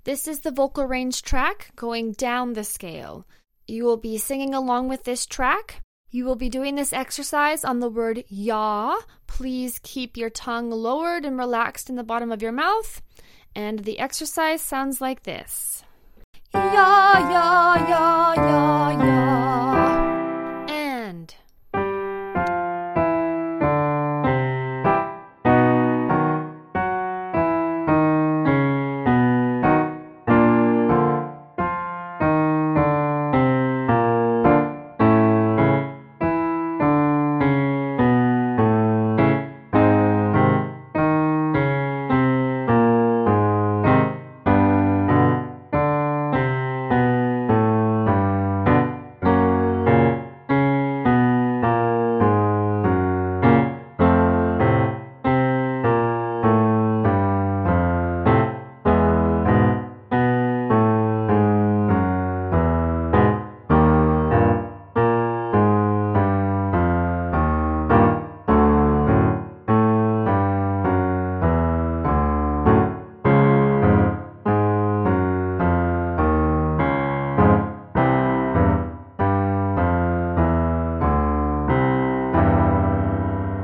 This is the vocal range track going down the scale. You will be singing along with this track. You will be doing this exercise on the word ya. Please keep your tongue lowered and relaxed in the bottom of your mouth. And the exercise sounds like this. Ya, ya, ya, ya, ya.